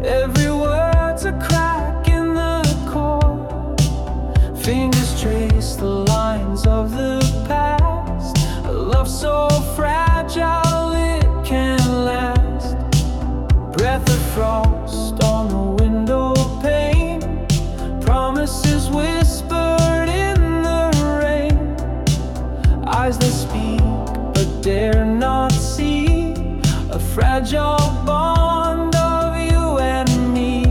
Every word's a crack in the core. Fingers trace the lines of the past. A love so fragile it can't last. Breath of frost on the window pane. Promises whispered in the rain. Eyes that speak but dare not see. A fragile bond of you and me.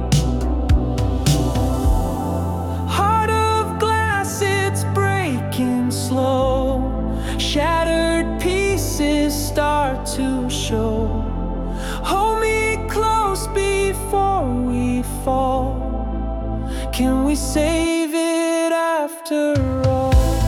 Heart of glass, it's breaking slow. Shattered pieces start to show. Hold me close before we fall. Can we save it after all?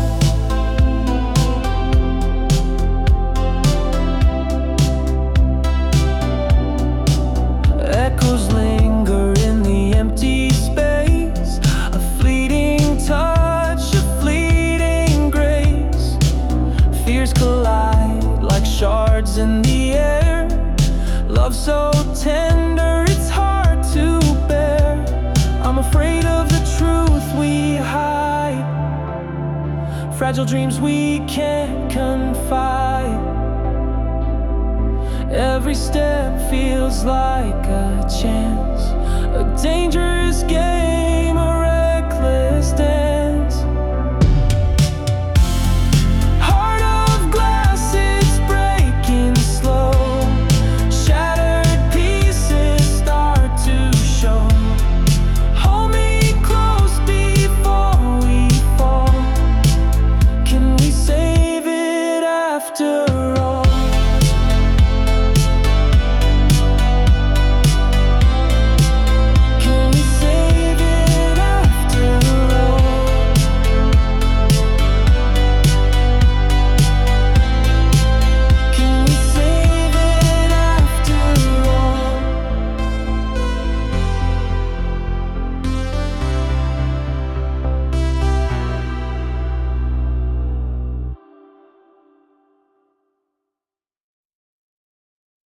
Echoes linger in the empty space. A fleeting touch, a fleeting grace. Fears collide like shards in the air. Love so tender, it's hard to bear. I'm afraid of the truth we hide. Fragile dreams we can't confide. Every step feels like a